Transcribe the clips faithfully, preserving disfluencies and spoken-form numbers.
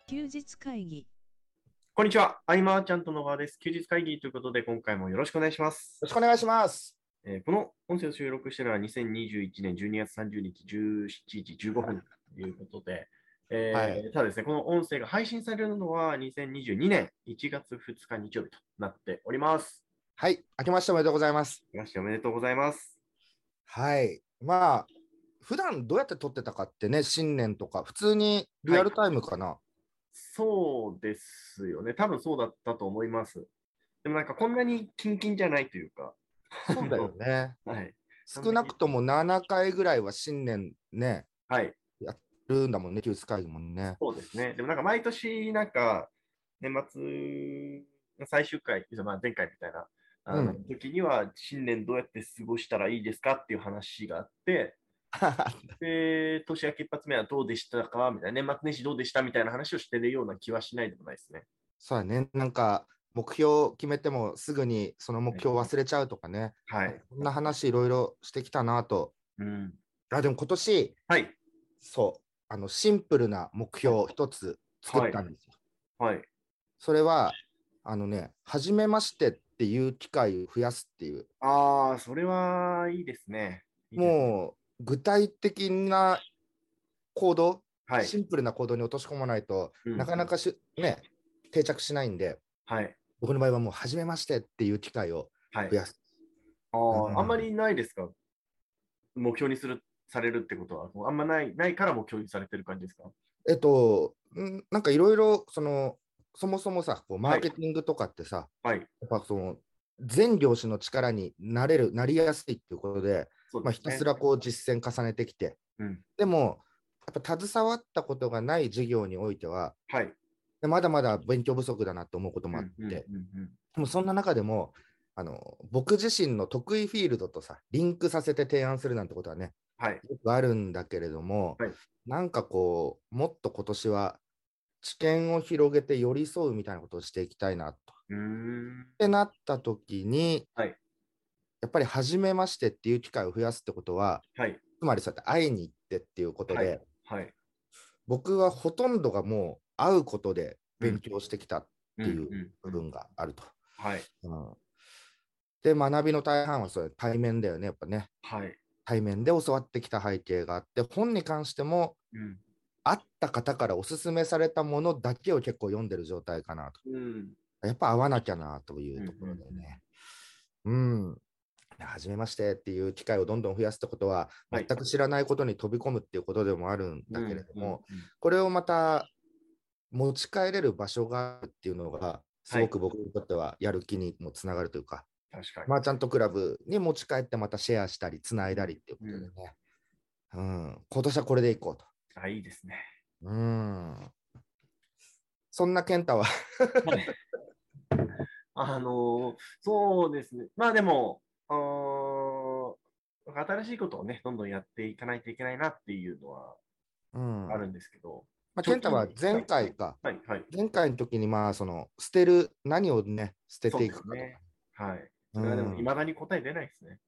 休日会議。 こんにちは。アイマーちゃんと野川です。休日会議ということで、今回もよろしくお願いします。 よろしくお願いします。 えーこの音声を収録しているのはにせんにじゅういちねんじゅうにがつさんじゅうにちじゅうしちじじゅうごふんということで、えーはいただですね、この音声が配信されるのはにせんにじゅうにねんいちがつふつか日曜日となっております。 はい、明けましておめでとうございます。 いらっしゃいおめでとうございます。 はい、まあ、普段どうやって撮ってたかってね、新年とか、普通にリアルタイムかな。 そうですよね。多分そうだったと思います。でもなんかこんなにキンキンじゃないというか。 そうだよね。 はい。 少なくともななかいぐらいは新年ね、 はい。 やるんだもんね、休日会議もね。 そうですね。でもなんか毎年、なんか年末の最終回、まあ、前回みたいな、あのうん時には新年どうやって過ごしたらいいですかっていう話があって、で、年明け一発目はどうでしたかみたいな、年末年始どうでしたみたいな話をしてるような気はしないでもないですね。 そうだね、なんか目標決めてもすぐにその目標忘れちゃうとかね、 はい。 こんな話いろいろしてきたなと。 うん。 あ、でも今年、 はい。 そう、あのシンプルな目標一つ作ったんですよ。 はい。 それは、あのね、初めましてっていう機会を増やすっていう、 ああ、それはいいですね。いいですね。 もう具体的な行動、 はい。 シンプルな行動に落とし込まないと、 うんなかなかし、ね、定着しないんで、 はい。 僕の場合はもう初めましてっていう機会をはい。 増やす。 あうんあ、あんまりないですか？目標にする、されるってことは、もうあんまない、ないから目標にされてる感じですか？ えっと、んなんかいろいろ、その、そもそもさ、こうマはいーケティングとかってさ、 はい。 やっぱその、全業種の力になれる、なりやすいっていうことで、まあ、ひたそうですね。 すらこう実践重ねてきて、 うん。 でも、やっぱ携わったことがない事業においては、 はい。 でまだまだ勉強不足だなと思うこともあっうんうんて、 うんうんでもそんな中でも、あの僕自身の得意フィールドとさ、リンクさせて提案するなんてことはね、 はい。 よくあるんだけれども、 はいなんかこう、もっと今年は知見を広げて寄り添うみたいなことをしていきたいなと。 うーん。 ってなった時に、 はい。 やっぱり初めましてっていう機会を増やすってことは、 はい。 つまりそうやって会いに行ってっていうことで、 はい。はい。 僕はほとんどがもう会うことで勉強してきたっていううんうん部分があると。 はい。 うんで、学びの大半はそれ対面だよね、やっぱね。 はい。 対面で教わってきた背景があって、本に関しても、 うん。 会った方からおすすめされたものだけを結構読んでる状態かなと。 うん。 やっぱ会わなきゃなというところでね。うん。初めましてっていう機会をどんどん増やすってことは、 はい全く知らないことに飛び込むっていうことでもあるんだけれども、 うんうんうんこれをまた持ち帰れる場所があるっていうのが、すごく僕にとってはやる気にもつながるというか、 確かに。 マーチャントクラブに持ち帰ってまたシェアしたり、つないだりっていうことでね、うん今年はこれでいこうと。 あ、いいですね。 うんそんな健太ははいあのーそうですね。まあでも、あー新しいことをね、どんどんやっていかないといけないなっていうのはうんあるんですけど、 まあ、健太は前回か、 はい、はい。 前回の時にまあその捨てる、何をね、捨てそうていくかとか。 ですね。はい。それはでも、 うんいまだに答え出ないですね。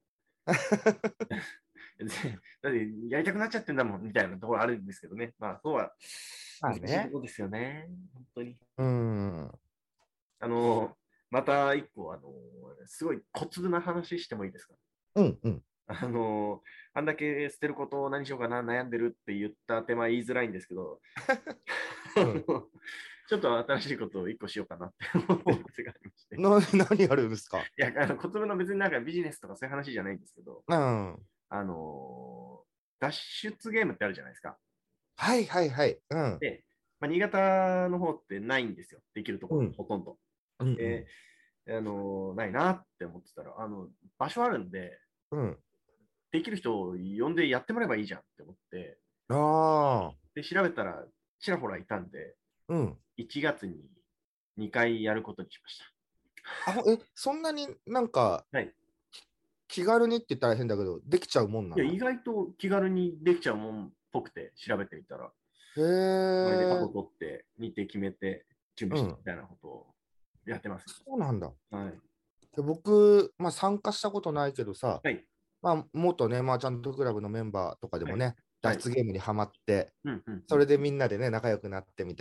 だって、やりたくなっちゃってんだもん、みたいなところあるんですけどね。まあ、そうは、 まあね難しいところですよね。本当に。 うんあの、また一個、あの、すごい小粒な話してもいいですか？ うんうんあの、あんだけ捨てることを何しようかな、悩んでるって言った手前言いづらいんですけど、 うんあのちょっと新しいことを一個しようかなって思ってることがありまして。いな何やるんですか？ や、あの、小粒の別になんかビジネスとかそういう話じゃないんですけど、 うんあの、脱出ゲームってあるじゃないですか。 はいはいはいうんで、まあ、新潟の方ってないんですよ。できるところ、 うんほとんど。 うんで、あの、ないなって思ってたら、あの、場所あるんで、 うんできる人を呼んでやってもらえばいいじゃんって思って、 ああで、調べたら、ちらほらいたんで、 うんいちがつににかいやることにしましあえそんなになんかた。はい。 気軽にって言ったら変だけどできちゃうもんないや、 の？ 意外と気軽にできちゃうもんっぽくて、調べてみたら、 へそれで過去え取って、日程決めて、準備してみたいなことをやってます。 そうなんだ。 はい。 で僕、まあ、参加したことないけどさ、 はい。 まあ、元ね、マーチャントクラブのメンバーとかでもね、 はい脱出ゲームにはまって、 うんうん。 それでみんなでね、仲良くなってみたいな、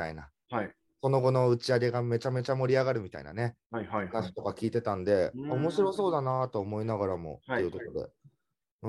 はい。 その後の打ち上げがめちゃめちゃ盛り上がるみたいなね、 はいはいはい。 話とか聞いてたんで、 うーん。 面白そうだなと思いながらもってはい。 いうところで。うん。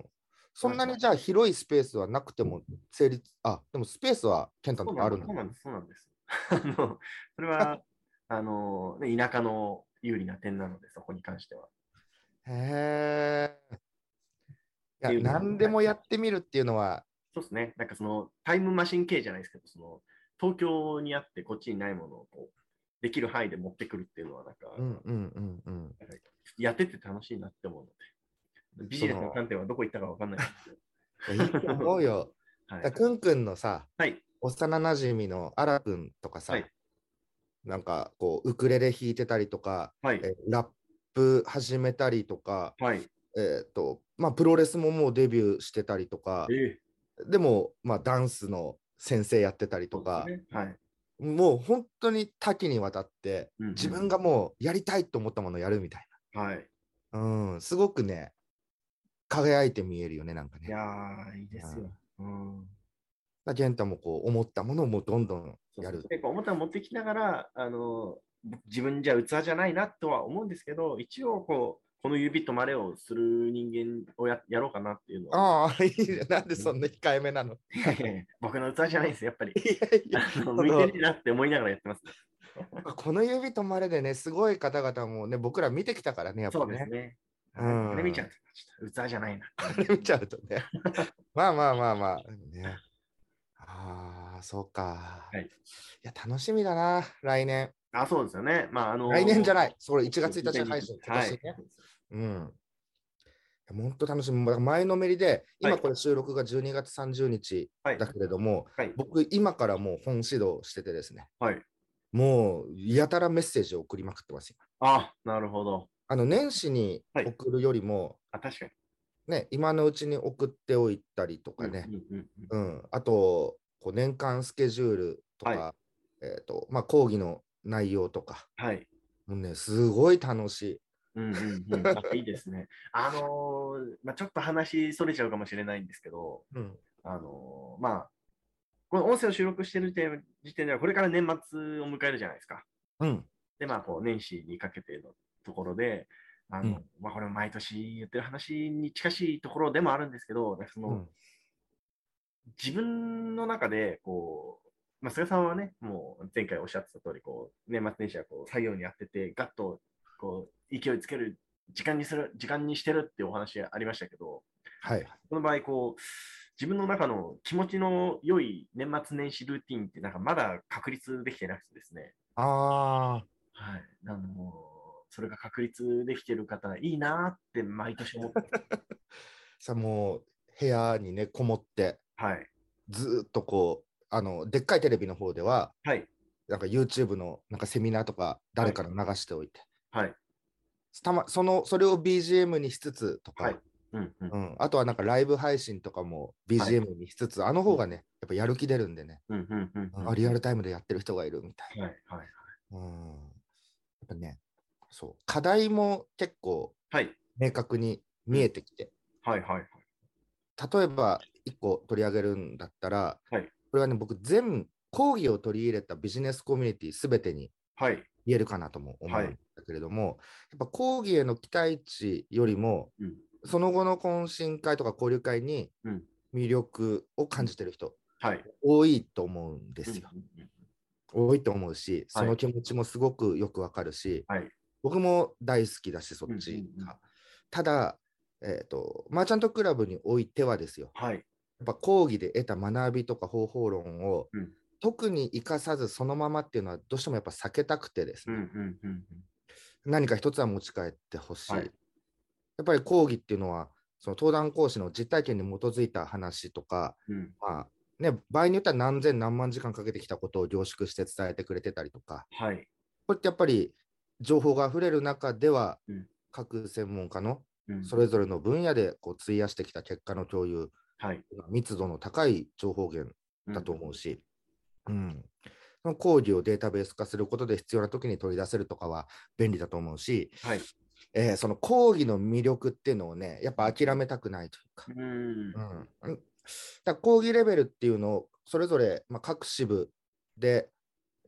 そんまあ、 なにじゃあ広いスペースはなくても成立、あ、でもスペースはケンタのそうなんです。 とこあるんだ。 そうなんです。そうなんです。あの、それは、あの、ね、田舎の有利な点なので、そこに関しては。っへえ。いや、 ていうのが、はい。 何でもやってみるっていうのは、 そうですね。なんかその、タイムマシン系じゃないですけど、その、東京にあってこっちにないものをこう、できる範囲で持ってくるっていうのは、なんか、 うんうんうんうん。 なんかやってて楽しいなって思うので、ビジネスのその、 観点はどこ行ったかわかんないですけど。 いや、いいと思うよ。 はい。 だくんくんのさ、 はい。 幼なじみのあらくんとかさ、 はい。 なんかこう、ウクレレ弾いてたりとか、 はい。 えラップ始めたりとか、 はい。 えっと、まあ、プロレスももうデビューしてたりとか、 ええ、 でも、まあ、ダンスの先生やってたりとか、 そうですね。はい。 もう本当に多岐にわたって、 うんう自分ん。 がもうやりたいと思ったものをやるみたいはい。 な。うん、すごくね、輝いて見えるよね、なんかね。 いやー、いいですよ。 うん。 うん。 だ健太もこう思ったものをもうどんどんそうそう。 やる。 結構重たい持ってきながら、あの、自分じゃ器じゃないなとは思うんですけど、一応こう、この指とまれをする人間をややろうかなっていうのは、 ああ、いいね。なんでうん、 そんな控えめなの。 いやいやいや僕の器じゃないんですよ、やっぱり。 いやいや、 あの向いてその、 るなって思いながらやってますね。 この指とまれでね、すごい方々もね、僕ら見てきたからね、やっそうですぱね。 ね。 うはい、あれ見ちゃうん。 と、ちょっと器じゃないなって思いあれ見ちゃうとね。まあまあまあまあ、ね。ああ、そうか。 はい。 いや、楽しみだな、来年。 あ、そうですよね。まあ、あ来年じゃのない、それいちがつついたち配にせんにじゅう、 信、今はい。 年ね。うん。本当楽しみ。前のめりで、 はい。 今これ収録がじゅうにがつさんじゅうにちはい。 だけれども、 はい。 僕、今からもう本指導しててですね、 はい。 もうやたらメッセージを送りまくってますよ。 あ、なるほど。 あの年始にはい。 送るよりも、 あ、確かに。 ね、今のうちに送っておいたりとうん、 かね、 うん、うん、うん。 うん、あと、こう年間スケジュールとはい。 か、えーとまあ、講義の内容とか、 はい。 もうね、すごい楽しい。 うん、うん、うん。あ、いいですね。あのーまあ、ちょっと話それちゃうかもしれないんですけど、 うん、 あのーまあ、この音声を収録している時点では、これから年末を迎えるじゃないですか。 うん、 で、まあ、こう、年始にかけてのところで、あの、 うん、 まあ、これも毎年言ってる話に近しいところでもあるんですけど、その、 うん、 自分の中で、こう、まあ、菅さんはね、もう前回おっしゃってた通り、こう、年末年始はこう作業にやってて、ガッとこう勢いつける時間にする、時間にしてるっていうお話ありましたけど、 はい。 この場合、こう、自分の中の気持ちの良い年末年始ルーティンって、なんかまだ確立できてなくてですね、 ああ、 はい。あの、それが確立できてる方、いいなって毎年思ってます。 さ、もう部屋にね、こもって、 はい。 ずーっとこう、あの、でっかいテレビの方では、 はい。 なんか YouTube のなんかセミナーとかはい。 誰かの流しておいて、 はい。 たま、その、それを ビージーエム にしつつとはい。 か、 うんうん。 うん、あとはなんかライブ配信とかもはい。 ビージーエム にしつつ、あの方がね、やっぱやる気出るんでね、 うんうんうんうん。 あ、リアルタイムでやってる人がいるみたいはい。はい。 な。うん、やっぱね、そう、課題も結構はい。 明確に見えうん。 てきて、 はい。はい。 例えばいっこ取り上げるんだったら、 はい。 これはね、僕、全講義を取り入れたビジネスコミュニティすべてにはい。 言えるかなとも思はい。 うんだけれども、やっぱ講義への期待値よりも、 うん。 その後の懇親会とか交流会にうん。 魅力をうん。 感じてる人、 はい。 多いと思うんでうん。うすよ。 んうん。 多いと思うし、そはい。 の気持ちもすごくよくわかるし、 はい。 僕も大好きだし、そうん。うん。 っちうん。 が。ただ、えーと、マーチャントクラブにおいてはですよ、 はい。 やっぱ講義で得た学びとか方法論をうん。 特に生かさずそのままっていうのはどうしてもやっぱ避けたくてですうん。うね、 ん。うん。 何か一つは持ち帰ってほしい。 はい。 やっぱり講義っていうのは、その登壇講師の実体験に基づいた話とか、 うん。 まあね、場合によっては何千何万時間かけてきたことを凝縮して伝えてくれてたりとか、 はい。 これってやっぱり情報が溢れる中では、 うん。 各専門家のうん。 それぞれの分野でこう費やしてきた結果の共有、 はい。 密度の高い情報源だうん。 と思うし、うん、その講義をデータベース化することで必要な時に取り出せるとかは便利だと思うし、 はい。 えーその講義の魅力っていうのをね、やっぱ諦めたくないというか、 うん。 うん、だから講義レベルっていうのをそれぞれ、まあ、各支部で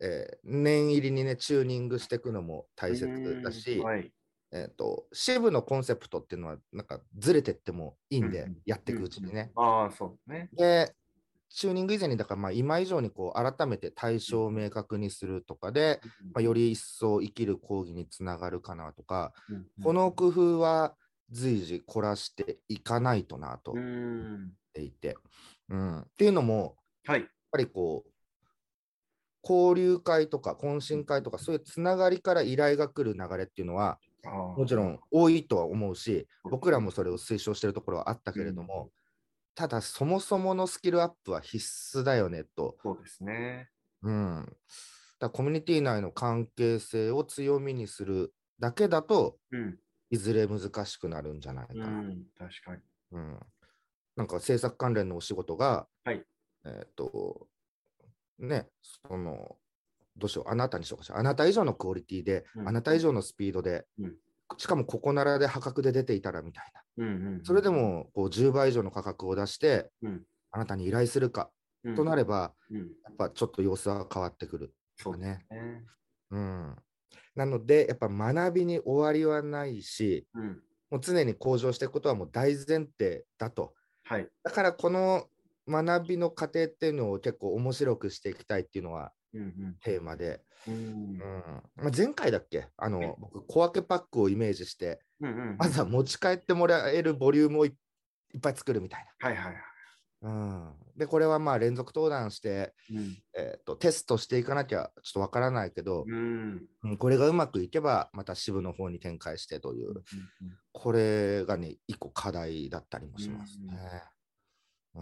えー念入りにね、チューニングしていくのも大切だし、 はい。 えーと、支部のコンセプトっていうのは、なんかずれてってもいいんで、 うんやっていくうんうんうん。 うちにね。 ああ、そうですね。 で、チューニング以前に、だからまあ今以上にこう改めて対うん象を明確にするとかで、まあ、より一層生きる講義につながるかなとか、 うんうんこの工夫は随時凝らしていかないとなとう思っん。 ていて、うん、っていうのも、 はい。 やっぱりこう、交流会とか懇親会とか、そういうつながりから依頼が来る流れっていうのは、 ああ、 もちろん多いとは思うし、 そうですね。 僕らもそれを推奨しているところはあったけれども、ただそもそものスキルアップは必須だよねと。 そうですね。 うん。だからコミュニティ内の関係性を強みにするだけだと、 うん。 いずれ難しくなるんじゃないかな。 うん。確かに。 うん。なんか制作関連のお仕事が、 はい。 えっと、ね、その、どうしよう、あなたにしようかしら。あなた以上のクオリティで、 うんあなた以上のスピードで、 うんしかもここならで破格で出ていたらみたいな。 うんうんそれでもこうじゅうばい以上の価格を出して、 うんあなたに依頼するかうんとなれば、 うん。 やっぱちょっと様子は変わってくるそうですかね。 ね。 うん。なので、やっぱ学びに終わりはないし、 うん。 もう常に向上していくことはもう大前提だと。 はい。 だからこの学びの過程っていうのを結構面白くしていきたいっていうのはうんテーマで、 うんうんうんまあ、前回だっけあの、 はい。 僕、小分けパックをイメージして、 うんうんうんまずは持ち帰ってもらえるボリュームをいいっぱい作るみたいはいはいはい。 な。うん、で、これはまあ連続登壇して、 うんえーと、テストしていかなきゃちょっとわからないけど、 うんうん、これがうまくいけば、また支部の方に展開してという、 うんうんこれがね、一個課題だったりもうんしますうんね。うん。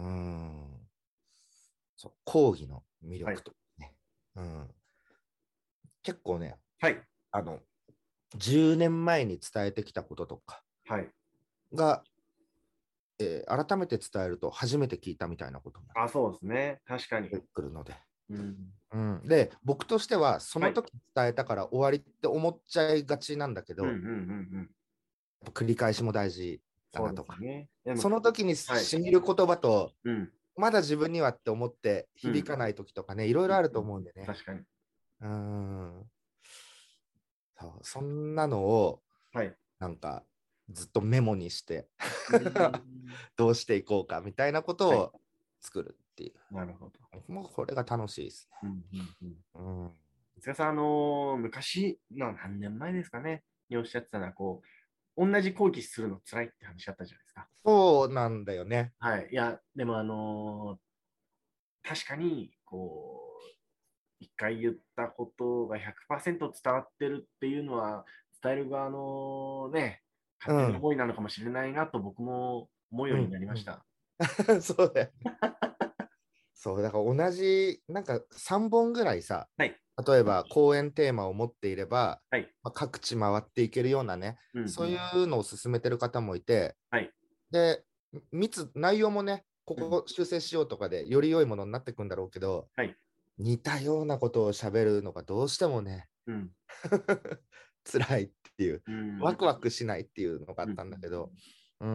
そう、講義の魅はい。 力とね。うん。結構ね、 はい。 あの、じゅうねんまえに伝えてきたこととかはい。 が、えー改めて伝えると初めて聞いたみたいなこともあ、そうですね。確かに。 出てくるので。 うんうん、で、僕としては、そはい。 の時伝えたから終わりって思っちゃいがちなんだけど、 うんうんうんうん。 やっぱ繰り返しも大事だそうでなとか、 すね。でも、 その時にはい。 しみる言葉と、 うんまだ自分にはって思ってうん響かない時とかね、いろいろあると思うんでね。 確かに。 うん。そう、そんなのを、 はい。 なんか、ずっとメモにしてうん。 どうしていこうかみたいなことはい。 を作るっていう。 なるほど。 もうこれが楽しいですうんうんうん。 ね。うん。 塚さん、あのー昔の何年前ですかね、におっしゃってたのは、こう、同じ講義するの辛いって話あったじゃないですか。 そうなんだよね。 はい。いや、でも、あのー確かに、こう、一回言ったことがひゃくパーセント伝わってるっていうのは、伝える側のね、勝手なうん。 思いなのかもしれないなと僕も思うようになうん。うん。 りました。 そうだよ。そう、だから同じ、なんかさんぼんぐらいさ、 はい。 例えば講演テーマを持っていれば、 はい。 まあ、各地回っていけるようなね、 うんうん。 そういうのを進めてる方もいて、 はい。 で、密、内容もね、こうん。 こ修正しようとかでより良いものになっていくんだろうけど、 はい。 似たようなことを喋るのがどうしてもね、 うん。 辛いっていう、 うん。 ワクワクしないっていうのがあうん。 ったんだけど、うん、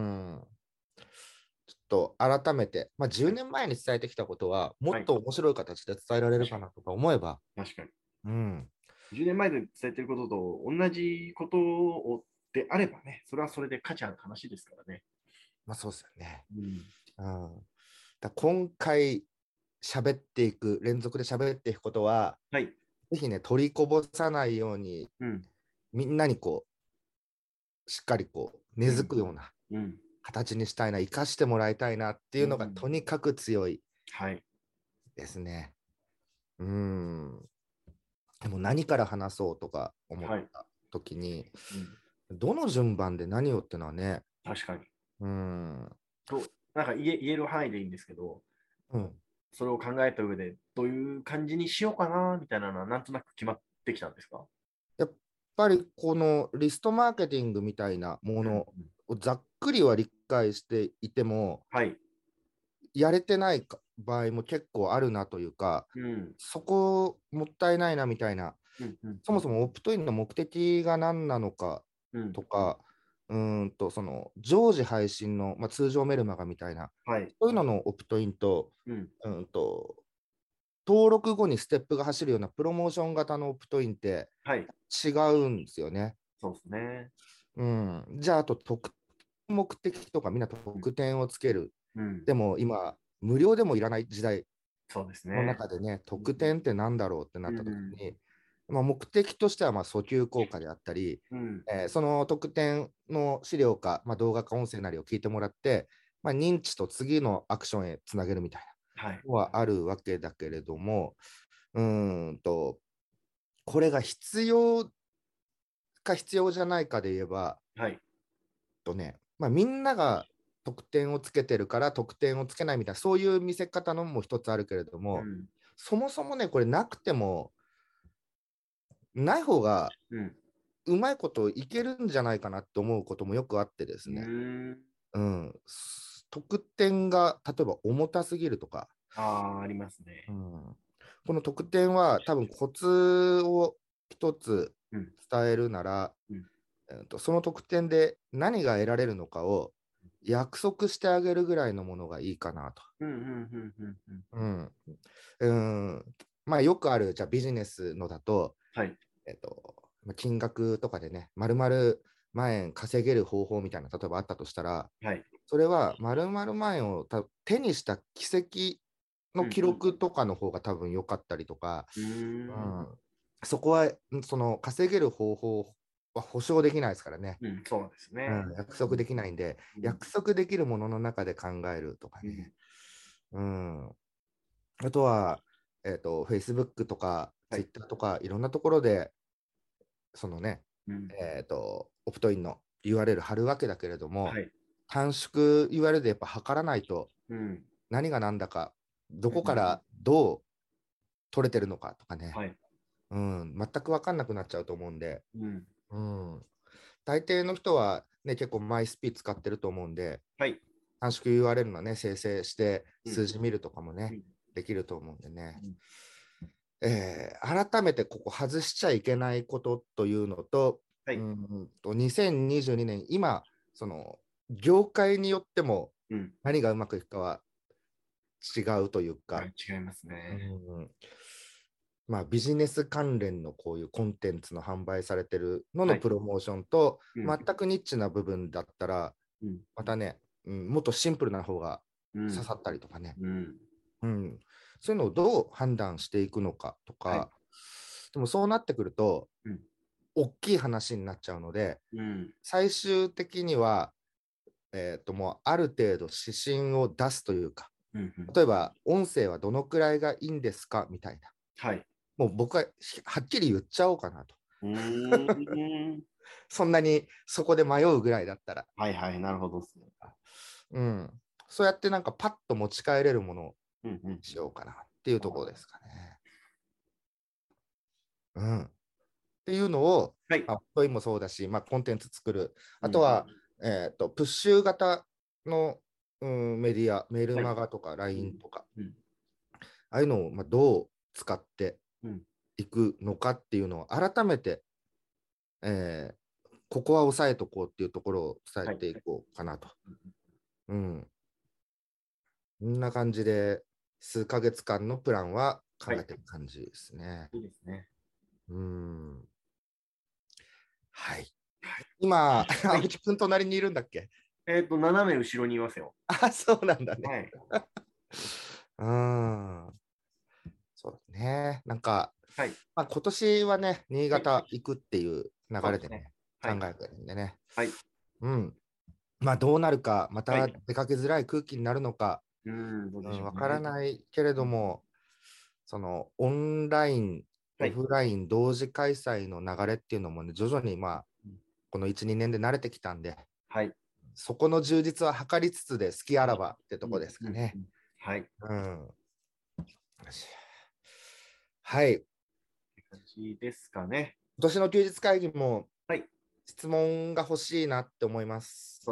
ちょっと改めて、まあ、10 はい。 年前に伝えてきたことは、もはい。 っと面白い形で伝えられる確かに。 かなとか思えば、 確かに。 うん、 じゅうねんまえで伝えてることと同じことをであればね、それはそれで価値ある話ですからね。 まあそうですよね。 うん。 うん、だ今回喋っていく、連続で喋っていくことは、 はい。 ぜひね、取りこぼさないように、 うん。 みんなにこう、しっかりこう、根うん。 付くようなうん。 形にしたいな、生かしてもらいたいなっていうのがうん。 とにかく強いはい。 ですね。うん。でも何から話そうとか思っはい。 た時に、 うん。 どの順番で何をってのはね、 確かに。 うん、 と、なんか言え、言える範囲でいいんですけど、 うん、 それを考えた上で、どういう感じにしようかな、みたいなのは、なんとなく決まってきたんですか？ やっぱりこのリストマーケティングみたいなもうん。 のをざっくりは理解していても、 はい。 やれてないか場合も結構あるなというか、 うん。 そこもったいないなみたいな、 うん。うん。 そもそもオプトインの目的が何なのかうん。 とか、うーんとその常時配信の、まあ、通常メルマガみたいな、 はい。 そういうののオプトインと、 うん。 うんと登録後にステップが走るようなプロモーション型のオプトインってはい。 違うんですよね。 そうですね。 うん、じゃあ、あと特目的とかみんな特典をつける。 うん。 でも今、無料でもいらない時代そうですのね。 中でね、特典ってなんだろうってなった時うんに、まあ、目的としてはまあ訴求効果であったり、 うん。 えーその特典の資料か、まあ、動画か音声なりを聞いてもらって、まあ、認知と次のアクションへつなげるみたいはい。 なのはあるわけだけれども、うーんと、これが必要か必要じゃないかで言えば、 はい。 とね、まあ、みんなが得点をつけてるから得点をつけないみたいな、そういう見せ方のも一つあるけれども、 うん。 そもそもね、これなくても、ない方がうん。 うまいこといけるんじゃないかなって思うこともよくあってですうね、 ん。 うん、得点が例えば重たすぎるとか、 ああ、ありますね。 うん、この得点は多分コツを一つうん。 伝えるなら、 うん。 えーとその得点で何が得られるのかを約束してあげるぐらいのものがいいかなと。 うん。うん。うん。うん。うんうん。うんまあ、よくあるじゃあビジネスのだと、 はい。 えっと、まあ金額とかでね、丸々万円稼げる方法みたいな、例えばあったとしたら、 はい。 それは丸々万円をた手にした奇跡の記録とかの方が多分良かったりとか、 うん。 ううん。 ん、そこはんその稼げる方法は保証できないですからね。 うん。そうですね。 うん、約束できないんで、 うん。 約束できるものの中で考えるとかうん。 ね。うん、あとは、えっと、Facebook とかはい。 Twitter とかいろんなところで、そのね、 うん。 えっと、オプトインの ユーアールエル 貼るわけだけれども、 はい。 短縮 ユーアールエル でやっぱ測らないとうん。 何が何だか、どうん。 こからどう取れてるのかとかね、 はい。 うん、全く分かんなくなっちゃうと思うんで、 うん。 うん、大抵の人は、ね、結構マイスピ使ってると思うんで、 はい。 短縮 ユーアールエル のね、生成してうん。 数字見るとかもね、 うん。 できると思うんでね、 うん。 えー改めてここ外しちゃいけないことというのと、 はい。 うんとにせんにじゅうにねん、今、その業界によってもうん。 何がうまくいくかは違うというか、 はい。違いますうね。 んまあ、ビジネス関連のこういうコンテンツの販売されてるののはい。 プロモーションと、 うん。 全くニッチな部分だったら、 うん。 またね、うん、もっとシンプルな方がうん。 刺さったりとかね、 うん。 うん、そういうのをどう判断していくのかとはい。 か、でもそうなってくると、 うん。 大きい話になっちゃうので、 うん。 最終的には、えーと、もうある程度指針を出すというか、 うん。うん。 例えば音声はどのくらいがいいんですかみたいな。 はい。 もう僕ははっきり言っちゃおうかなと。 うーん。 そんなにそこで迷うぐらいだったら。 はいはい。なるほどですね。 うん。そうやってなんかパッと持ち帰れるものをうんうん。 しようかなっていうところですかね。うん。っていうのを、 はい。 まあ、トイもそうだし、まあ、コンテンツ作る。 うん。 あとは、えっと、プッシュ型の、うん、メディア、メールはい。 マガとかうラインん。 とか、 うん。 ああいうのをまあどう使ってうん。 いくのかっていうのを改めて、えーここは押さえとこうっていうところを伝えはい。 ていこうかなと。 うん。 うん。こんな感じで、数ヶ月間のプランは考はい。 えてる感じですね。 いいですね。 うん。はい。今、 はい。 青木くん隣にいるんだっけ？ えっと、斜め後ろにいますよ。 あ、そうなんだね。 はい。 うん。そうだね。なんか、 はい。 まあ、今年はね、新はい。 潟行くっていう流そうですね。 れでね、 はい。 考えてるんでね。 はい。 うん。まあ、どうなるか、またはい。 出かけづらい空気になるのか、 うーん、どうでうん、 しょうわからね。 ないけれうん。 ども、そのオンライン、オはい。 フライン同時開催の流れっていうのもね、徐々にまあ、 うん。 このいち、にねんで慣れてきたんで、 はい。 そこの充実は図りつつで、好きあらばってとこうん。 ですかね。 うん。うん。はい。 うん。はい。 感じですかね。 今年の休日会議もはい。 質問が欲しいなって思います。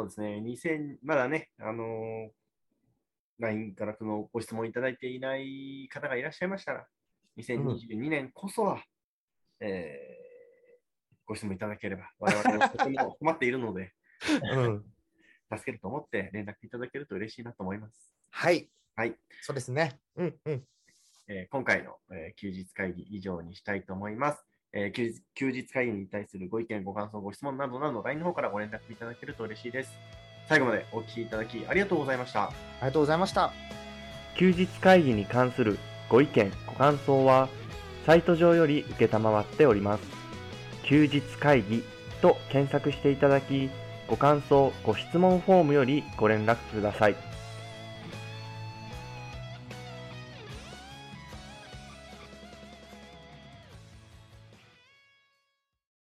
そうですね。にせん、まだね、あのー、ライン からそのご質問いただいていない方がいらっしゃいましたら、 うん。 にせんにじゅうにねんこそは、えーご質問いただければ、我々もとても困っているので、 うん。 助けると思って連絡いただけると嬉しいなと思います。 はい。 はい。 そうですね。うんうん。 えー今回の、えー休日会議以上にしたいと思います。えー休日休日会議に対するご意見、ご感想、ご質問などなど ライン の方からご連絡いただけると嬉しいです。最後までお聞きいただきありがとうございました。 ありがとうございました。 休日会議に関するご意見ご感想はサイト上より受けたまわっております。休日会議と検索していただき、ご感想ご質問フォームよりご連絡ください。